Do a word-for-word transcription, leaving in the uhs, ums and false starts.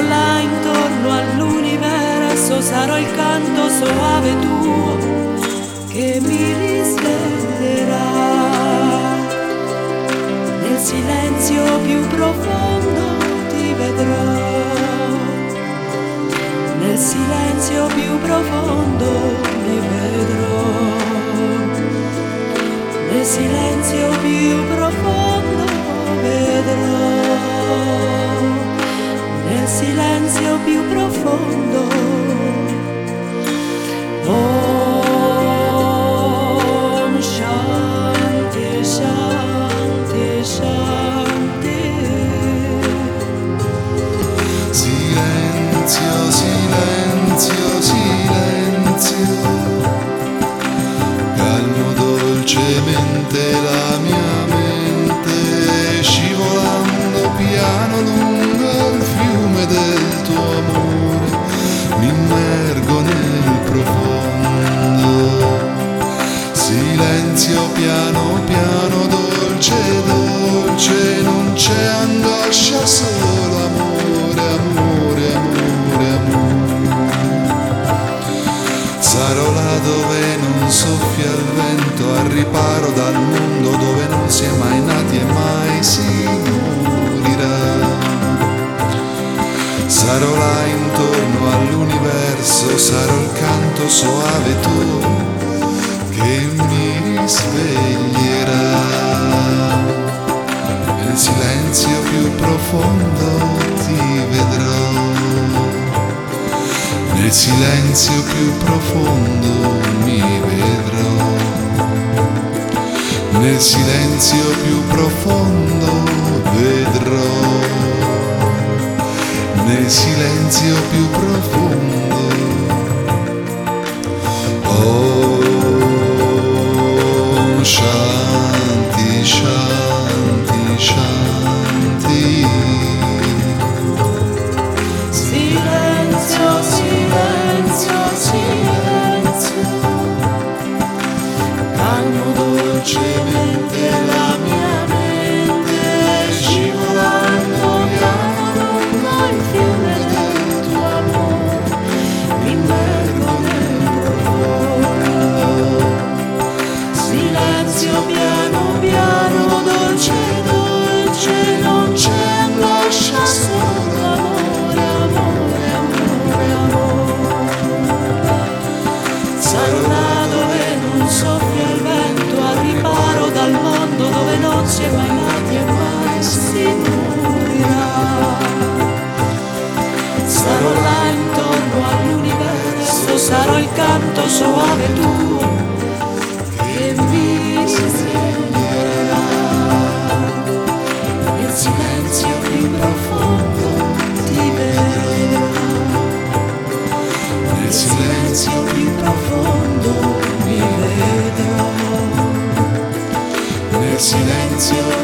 là intorno all'universo, sarò il canto soave tuo che mi risveglierà. Nel silenzio più profondo ti vedrò, nel silenzio più profondo mi vedrò, nel silenzio più profondo vedrò, nel silenzio più profondo. Om Shanti Shanti Shanti. Silenzio, silenzio, silenzio, calmo dolcemente la mia mente, scivolando piano lungo il fiume del tuo amore, mi immergo nel profondo. Silenzio piano piano, dolce dolce, non c'è angoscia, solo amore, amore, amore, amore. Sarò là dove non soffia il vento, al riparo dal mondo dove non si è mai nati e mai si morirà. Sarò là intorno all'universo, sarò il canto soave tuo che mi risveglierà. Nel silenzio più profondo ti vedrò, nel silenzio più profondo mi vedrò, nel silenzio più profondo vedrò, nel silenzio più profondo. Om Shanti Shanti Shanti. Silenzio, silenzio, silenzio, calmo dolcemente la mia mente, scivolando piano lungo il fiume del tuo amore, mi immergo nel profondo. Silenzio piano piano, dolce dolce, non c'è angoscia, solo amore, amore, amore, amore. Sarò là dove non soffia il vento, al riparo dal mondo dove non si è mai nati e mai si morirà. Sarò là intorno all'universo, sarò il canto soave tuo che mi risveglierà. Nel silenzio più profondo ti vedrò, nel silenzio più profondo mi vedrò, nel silenzio